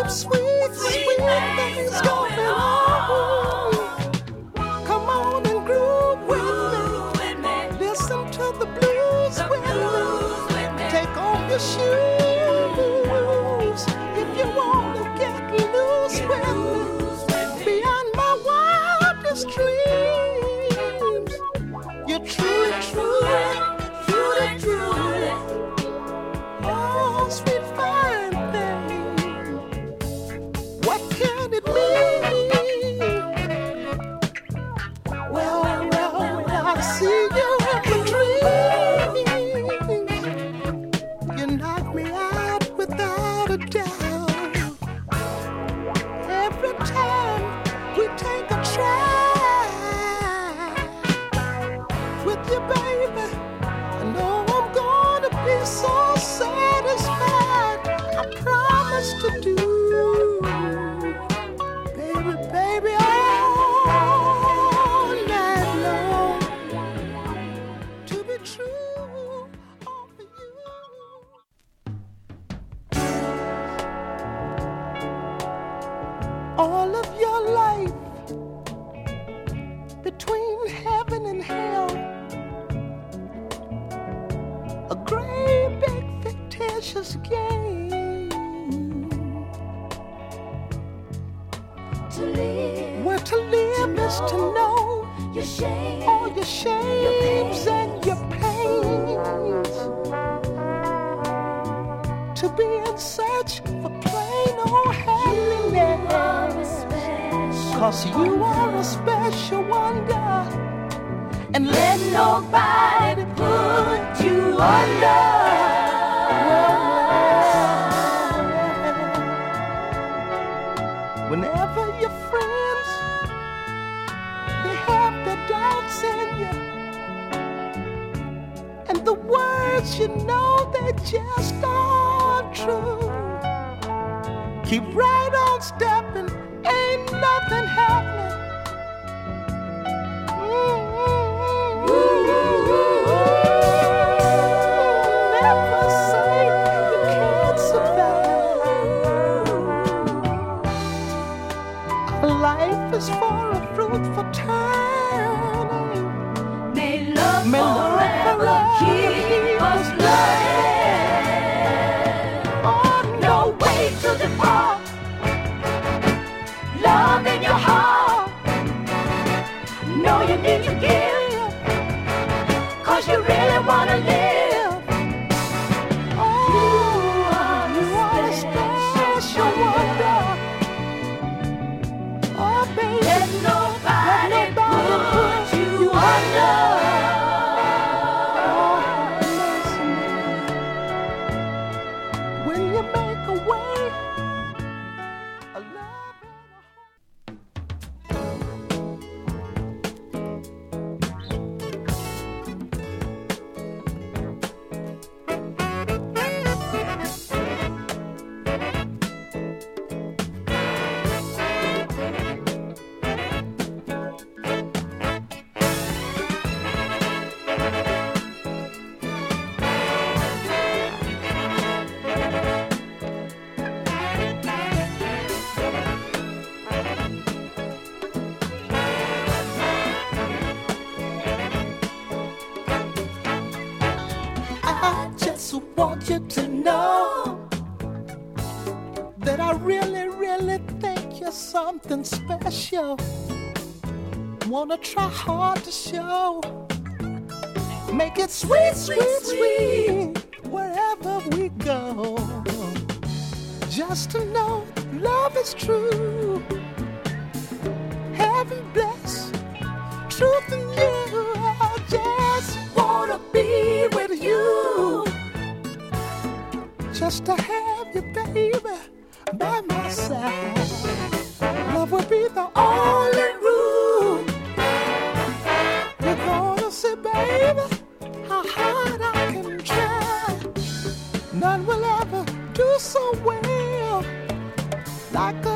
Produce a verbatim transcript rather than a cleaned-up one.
some sweet, sweet things going on. Come on and groove with me. Listen to the blues with me. Take off your shoes if you want to get loose with me. Beyond my wildest dreams, you're truly, truly, truly, truly, oh, sweet fine thing. What can it mean? Well, well, well, I see you in the dreams. You knock me out without a doubt. Every time we take a try with you, baby, I know I'm gonna be so satisfied. I promise to do, baby, baby, all night long, to be true, all for you. All of your life between heaven and hell, a great big fictitious game. To live, where to live to is to know your shame, all your shames your and your pains. To be in search for plain old happiness, cause you are a special wonder, and let nobody put you under. Whenever your friends, they have their doubts in you, and the words you know they just aren't true, keep right on stepping, ain't nothing happening. Never say you can't survive. Life is for a fruitful turning. May love May forever, forever keep us learning. Oh, no way to depart. Love in your heart. Know you need to give, cause you really wanna live. Oh, you are a special wonder. Oh, baby, let nobody, let nobody put you under. Oh, listen, when you make a way, a love want you to know that I really, really think you're something special. Wanna try hard to show, make it sweet, sweet, sweet, wherever we go. Just to know love is true, heaven bless, truth in you. I just wanna be with you. Just to have you, baby, by my side. Love will be the only rule. You're gonna see, baby, how hard I can try. None will ever do so well like a